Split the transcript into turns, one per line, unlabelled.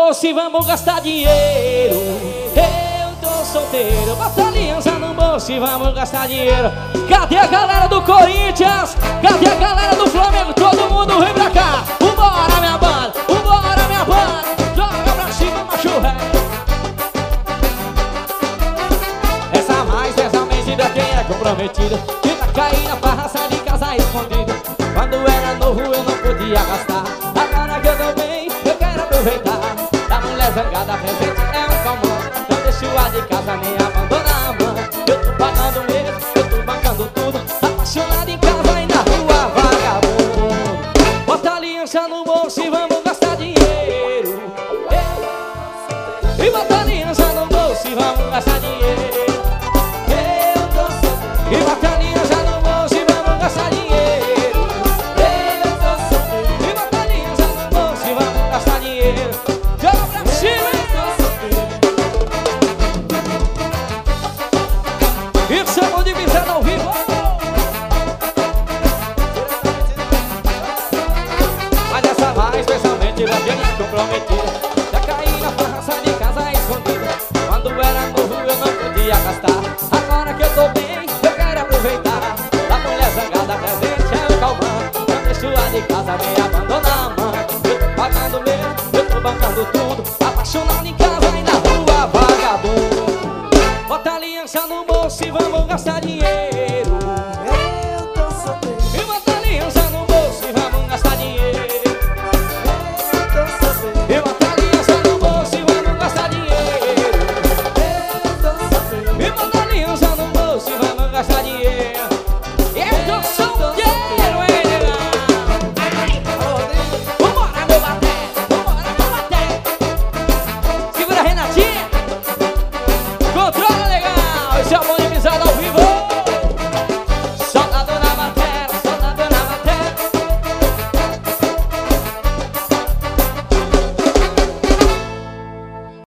bolso e vamos gastar dinheiro. Eu tô solteiro, bota a aliança no bolso e vamos gastar dinheiro. Cadê a galera do Corinthians? Cadê a galera do Flamengo? Todo mundo vem pra cá. Vambora minha banda, vambora minha banda. Joga pra cima, macho ré. Essa mais, essa mentira, quem é comprometido fica caindo na farraça de casa escondido. Quando era novo eu não podia gastar. Agora que eu tô bem, eu quero aproveitar. Da mulher zangada presente é um calmão. Não deixo a de casa nem abandona a mão. Eu tô pagando mesmo, eu tô bancando tudo. Apaixonado em casa e na rua vagabundo. Bota a aliança no bolso e vamos gastar dinheiro. E bota a aliança no bolso e vamos gastar dinheiro. Eu tô solteiro. E bota a aliança no bolso e vamos gastar dinheiro. Eu tô solteiro. E bota a aliança no bolso e vamos gastar dinheiro. Joga pra cima. E chamou de visada ao vivo. Mas essa vai especialmente pra quem é comprometida. Já caí na farraça de casa escondida. Quando era novo eu não podia gastar. Agora que eu tô bem, eu quero aproveitar. Da mulher zangada presente é um calmante. Não deixo a de casa nem abandona a mão. Eu tô pagando mesmo, eu tô bancando tudo. Apaixonado em casa e na rua vagabundo. Bota a aliança no bolso e vamos gastar dinheiro.
Eu tô solteiro.
E bota a aliança no bolso e vamos gastar dinheiro.
Eu tô solteiro.
E bota a aliança no bolso e vamos gastar dinheiro.
Eu tô solteiro.
E bota a aliança no bolso e vamos gastar dinheiro. Eu tô solteiro, hein, negão? Vambora, meu baté, vambora, meu baté. Segura a Renatinha. Controla, legal. Esse é o